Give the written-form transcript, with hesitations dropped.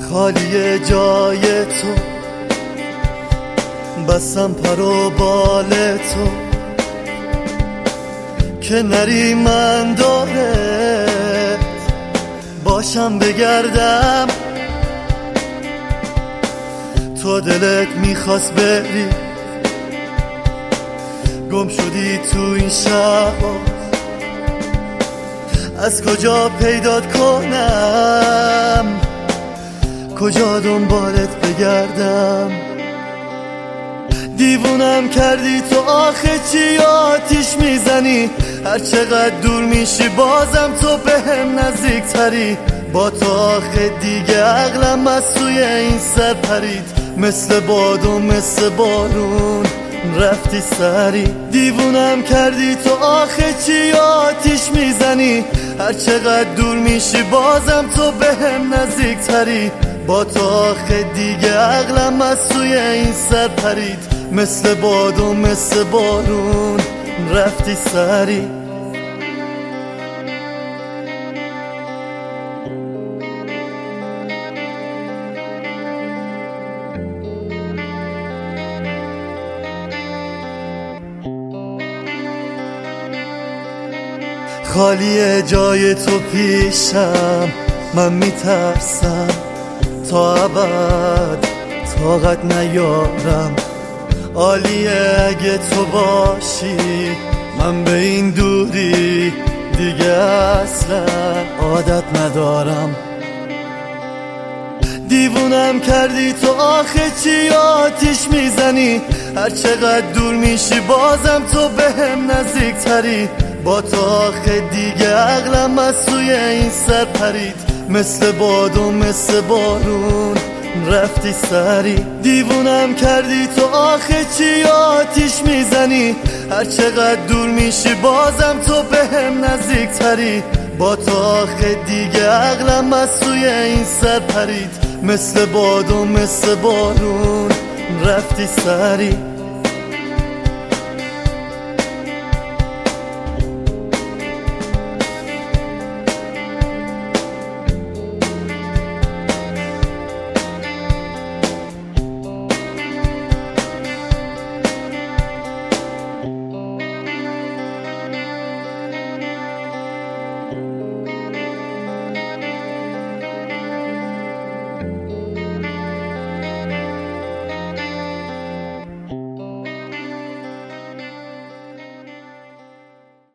خالی جای تو، بستم پر و بال تو که نری من دارت باشم بگردم. تو دلت میخواست بری، گم شدی تو این شهر، از کجا پیدات کنم، کجا دنبالت بگردم. دیوونم کردی تو، آخه چی آتیش میزنی؟ هر چقدر دور میشی بازم تو بهم نزدیک تری. با تو آخه دیگه عقلم از سوی این سر پرید، مثل باد و مثل بارون رفتی سری. دیوونم کردی تو، آخه چی آتیش میزنی؟ هر چقدر دور میشی بازم تو بهم نزدیک تری. با تو آخه دیگه عقلم از سوی این سر پرید، مثل باد و مثل بارون رفتی سری. خالی جای تو پیشم، من میترسم تا ابد طاقت نیارم. عالیه اگه تو باشی، من به این دوری دیگه اصلا عادت ندارم. دیوونم کردی تو، آخه چی آتیش میزنی؟ هر چقدر دور میشی بازم تو بهم نزدیک تری. با تو آخه دیگه عقلم از سوی این سر پرید، مثل باد و مثل بارون رفتی سری. دیوونم کردی تو، آخه چی آتیش میزنی؟ هر چقدر دور میشی بازم تو بهم نزدیک تری. با تو آخه دیگه عقلم از سوی این سر پرید، مثل باد و مثل بارون رفتی سری.